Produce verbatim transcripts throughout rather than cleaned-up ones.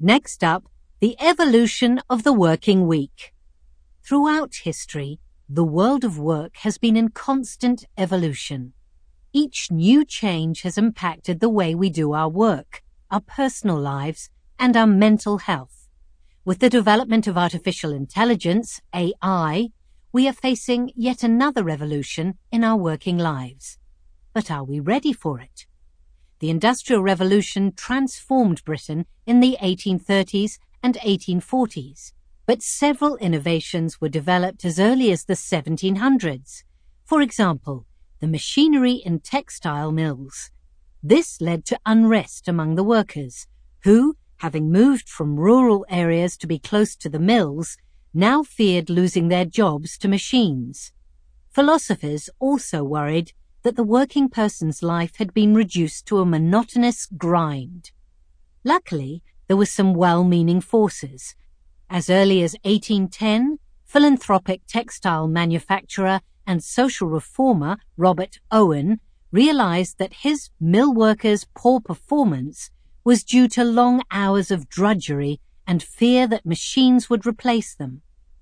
Next up, the evolution of the working week. Throughout history, the world of work has been in constant evolution. Each new change has impacted the way we do our work, our personal lives, and our mental health. With the development of artificial intelligence, A I, we are facing yet another revolution in our working lives. But are we ready for it? The Industrial Revolution transformed Britain in the eighteen thirties and eighteen forties, but several innovations were developed as early as the seventeen hundreds. For example, the machinery in textile mills. This led to unrest among the workers, who, having moved from rural areas to be close to the mills, now feared losing their jobs to machines. Philosophers also worried that the working person's life had been reduced to a monotonous grind. Luckily, there were some well-meaning forces. As early as eighteen ten, philanthropic textile manufacturer and social reformer Robert Owen realized that his mill workers' poor performance was due to long hours of drudgery and fear that machines would replace them.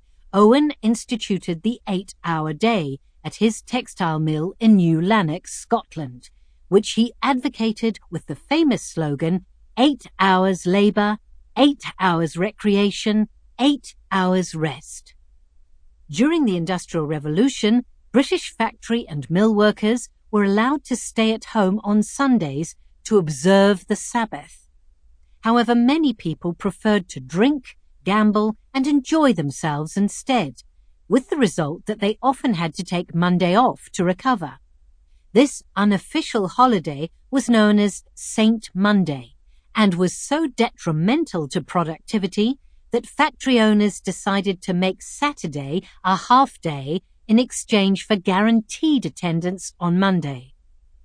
Owen instituted the eight-hour day at his textile mill in New Lanark, Scotland, which he advocated with the famous slogan, eight hours labour, eight hours recreation, eight hours rest. During the Industrial Revolution, British factory and mill workers were allowed to stay at home on Sundays to observe the Sabbath. However, many people preferred to drink, gamble, and enjoy themselves instead, with the result that they often had to take Monday off to recover. This unofficial holiday was known as Saint Monday and was so detrimental to productivity that factory owners decided to make Saturday a half-day in exchange for guaranteed attendance on Monday.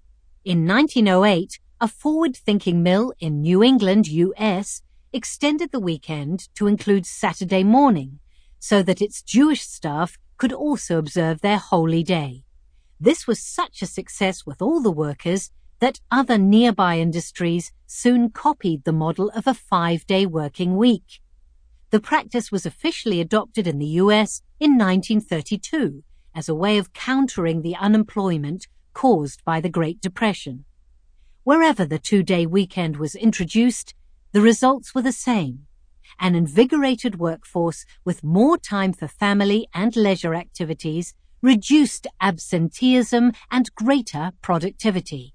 In nineteen oh eight, a forward-thinking mill in New England, U S, extended the weekend to include Saturday morning, so that its Jewish staff could also observe their holy day. This was such a success with all the workers that other nearby industries soon copied the model of a five-day working week. The practice was officially adopted in the U S in nineteen thirty-two as a way of countering the unemployment caused by the Great Depression. Wherever the two-day weekend was introduced, the results were the same: an invigorated workforce with more time for family and leisure activities, reduced absenteeism, and greater productivity.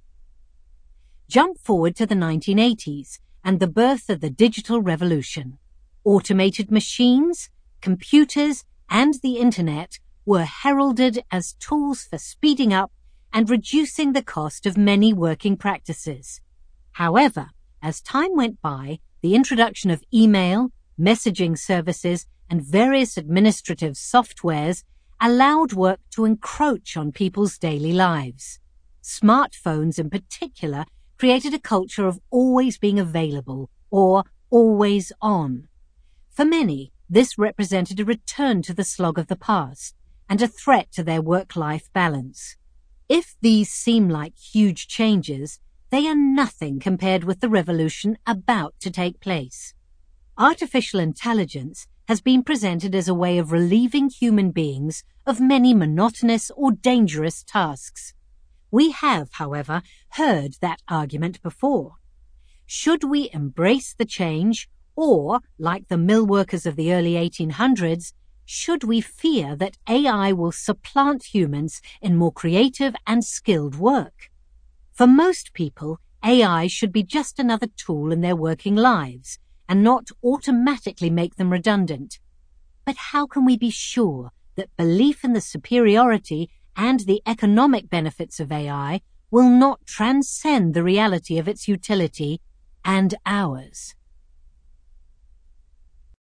Jump forward to the nineteen eighties and the birth of the digital revolution. Automated machines, computers, and the Internet were heralded as tools for speeding up and reducing the cost of many working practices. However, as time went by, the introduction of email, messaging services, and various administrative softwares allowed work to encroach on people's daily lives. Smartphones in particular created a culture of always being available or always on. For many, this represented a return to the slog of the past and a threat to their work-life balance. If these seem like huge changes, they are nothing compared with the revolution about to take place. Artificial intelligence has been presented as a way of relieving human beings of many monotonous or dangerous tasks. We have, however, heard that argument before. Should we embrace the change, or, like the mill workers of the early eighteen hundreds, should we fear that A I will supplant humans in more creative and skilled work? For most people, A I should be just another tool in their working lives and not automatically make them redundant. But how can we be sure that belief in the superiority and the economic benefits of A I will not transcend the reality of its utility and ours?